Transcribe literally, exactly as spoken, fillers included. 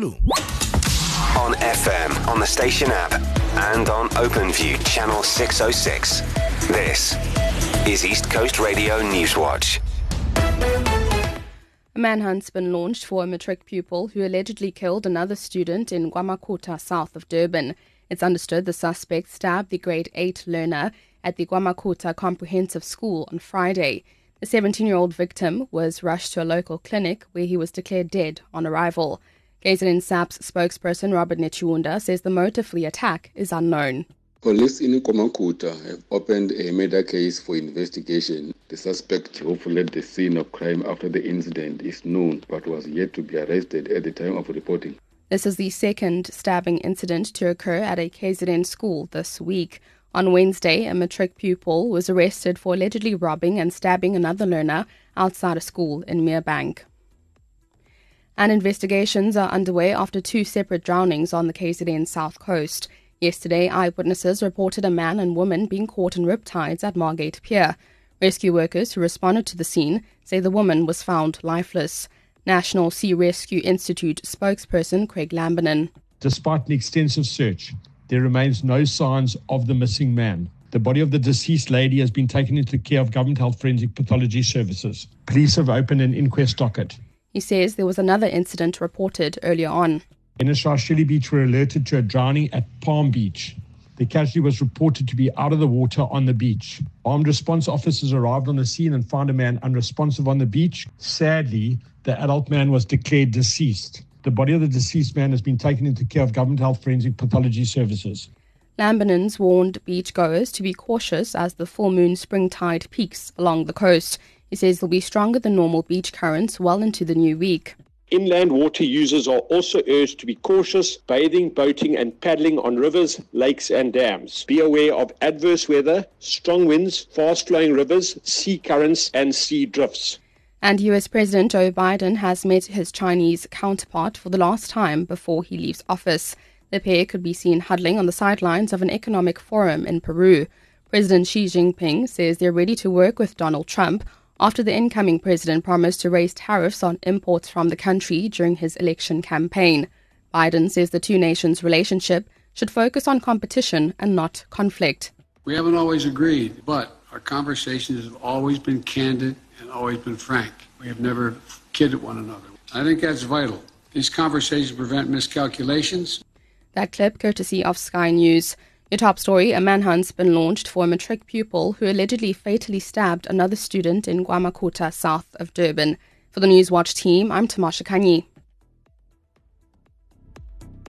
Zulu. On F M, on the station app, and on OpenView channel six oh six. This is East Coast Radio Newswatch. A manhunt's been launched for a matric pupil who allegedly killed another student in Gwamakuta, south of Durban. It's understood the suspect stabbed the grade eight learner at the Gwamakuta Comprehensive School on Friday. The seventeen-year-old victim was rushed to a local clinic where he was declared dead on arrival. K Z N S A P's spokesperson Robert Nechiunda says the motive for the attack is unknown. Police in Gwamakuta have opened a murder case for investigation. The suspect who fled the scene of crime after the incident is known but was yet to be arrested at the time of reporting. This is the second stabbing incident to occur at a K Z N school this week. On Wednesday, a matric pupil was arrested for allegedly robbing and stabbing another learner outside a school in Merebank. And investigations are underway after two separate drownings on the K Z N South Coast. Yesterday, eyewitnesses reported a man and woman being caught in riptides at Margate Pier. Rescue workers who responded to the scene say the woman was found lifeless. National Sea Rescue Institute spokesperson Craig Lambinon. Despite an extensive search, there remains no signs of the missing man. The body of the deceased lady has been taken into the care of Government Health Forensic Pathology Services. Police have opened an inquest docket. He says there was another incident reported earlier on. N S R Shelley Beach were alerted to a drowning at Palm Beach. The casualty was reported to be out of the water on the beach. Armed response officers arrived on the scene and found a man unresponsive on the beach. Sadly, the adult man was declared deceased. The body of the deceased man has been taken into care of Government Health Forensic Pathology Services. Lambinons warned beachgoers to be cautious as the full moon spring tide peaks along the coast. He says there'll be stronger than normal beach currents well into the new week. Inland water users are also urged to be cautious, bathing, boating and paddling on rivers, lakes and dams. Be aware of adverse weather, strong winds, fast-flowing rivers, sea currents and sea drifts. And U S President Joe Biden has met his Chinese counterpart for the last time before he leaves office. The pair could be seen huddling on the sidelines of an economic forum in Peru. President Xi Jinping says they're ready to work with Donald Trump after the incoming president promised to raise tariffs on imports from the country during his election campaign. Biden says the two nations' relationship should focus on competition and not conflict. We haven't always agreed, but our conversations have always been candid and always been frank. We have never kidded one another. I think that's vital. These conversations prevent miscalculations. That clip courtesy of Sky News. Your top story, a manhunt's been launched for a matric pupil who allegedly fatally stabbed another student in Gwamakuta, south of Durban. For the Newswatch team, I'm Tamasha Kanyi.